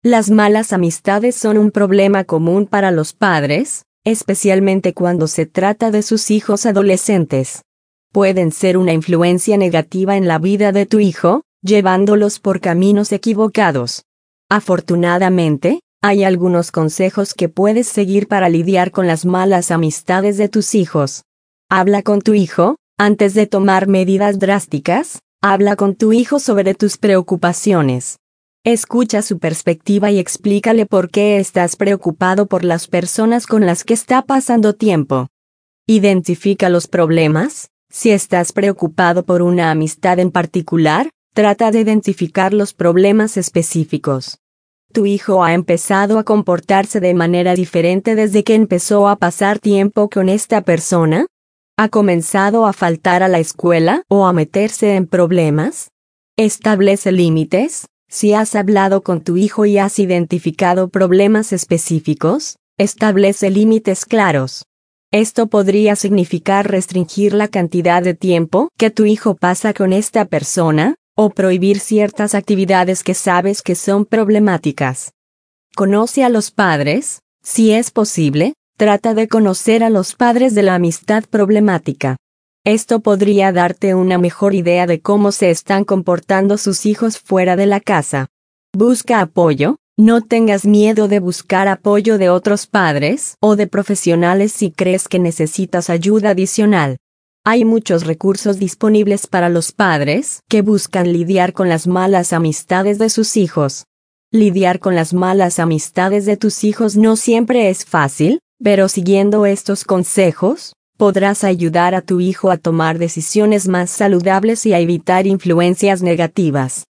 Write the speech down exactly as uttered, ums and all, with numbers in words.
Las malas amistades son un problema común para los padres, especialmente cuando se trata de sus hijos adolescentes. Pueden ser una influencia negativa en la vida de tu hijo, llevándolos por caminos equivocados. Afortunadamente, hay algunos consejos que puedes seguir para lidiar con las malas amistades de tus hijos. Habla con tu hijo, antes de tomar medidas drásticas, habla con tu hijo sobre tus preocupaciones. Escucha su perspectiva y explícale por qué estás preocupado por las personas con las que está pasando tiempo. Identifica los problemas. Si estás preocupado por una amistad en particular, trata de identificar los problemas específicos. ¿Tu hijo ha empezado a comportarse de manera diferente desde que empezó a pasar tiempo con esta persona? ¿Ha comenzado a faltar a la escuela o a meterse en problemas? Establece límites. Si has hablado con tu hijo y has identificado problemas específicos, establece límites claros. Esto podría significar restringir la cantidad de tiempo que tu hijo pasa con esta persona, o prohibir ciertas actividades que sabes que son problemáticas. Conoce a los padres. Si es posible, trata de conocer a los padres de la amistad problemática. Esto podría darte una mejor idea de cómo se están comportando sus hijos fuera de la casa. Busca apoyo. No tengas miedo de buscar apoyo de otros padres o de profesionales si crees que necesitas ayuda adicional. Hay muchos recursos disponibles para los padres que buscan lidiar con las malas amistades de sus hijos. Lidiar con las malas amistades de tus hijos no siempre es fácil, pero siguiendo estos consejos, podrás ayudar a tu hijo a tomar decisiones más saludables y a evitar influencias negativas.